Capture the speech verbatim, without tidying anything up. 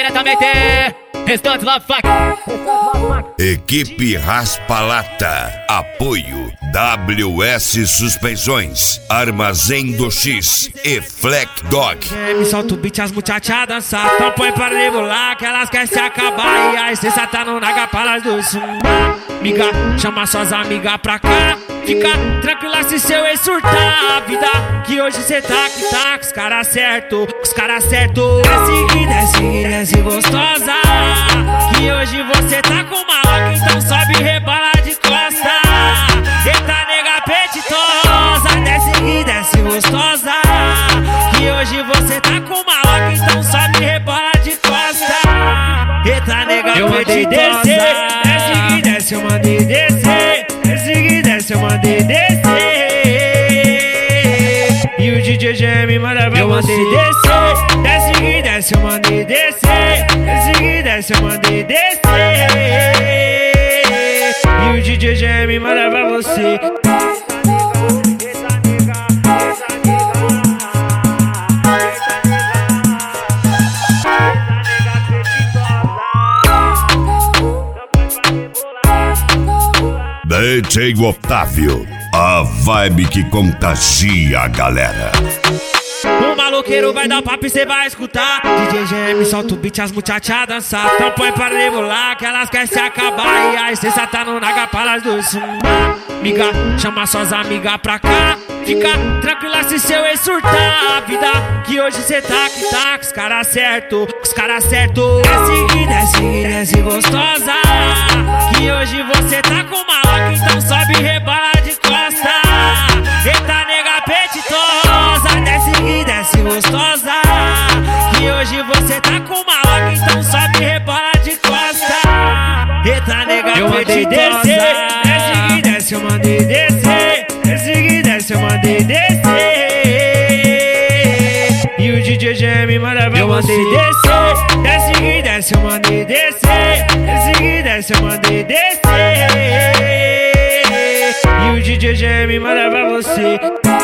diretamente Restante Love Funk. Equipe Raspa-Lata. Apoio W S Suspensões, Armazém do X e Fleck Dog. Me solta o beat, as muchachas dançar. Então põe para rebolar que elas querem se acabar. E a essência tá no naga para as duas sumar. Miga, chama suas amigas pra cá. Fica tranquila se seu ex surtar. A vida que hoje cê tá que tá com os caras certo, com os caras certo. Desce, desce, desce gostosa. Que hoje você tá com maloca, então sobe e rebala de costa. Eita nega apetitosa. Desce, desce gostosa. Que hoje você tá com maloca, então sobe e rebala de costa. Eita nega Eu mandei apetitosa. descer. Desce, desce, eu mandei descer. Desce, desce, eu mandei descer. E o D J G me manda pra Eu você mandei descer. Desce, desce, eu mandei descer. Desce, desce, eu mandei descer. E o D J G me manda pra você. D J Otávio, a vibe que contagia a galera. O maloqueiro vai dar papo e cê vai escutar. D J G M solta o beat, as muchachas dançar. Então põe para rebolar que elas querem se acabar. E a essência tá no naga para as duas sumar. Miga, chama suas amigas pra cá. Fica tranquila se seu ex surtar. A vida que hoje cê tá que tá com os caras certo, com os caras certo. Desce, desce, desce gostosa. Que hoje você tá com maloca, então sobe e rebala de costa. Eita nega apetitosa. Desce, desce gostosa. Que hoje você tá com maloca, então sobe e rebala de costa. Eita nega Eu mandei apetitosa. descer. Desce, desce, eu mandei descer. Desce, desce, eu mandei descer. E o D J G me manda pra Eu você mandei descer. Desce, desce, eu mandei descer. Desce, desce, eu mandei descer. E o D J G me manda pra você.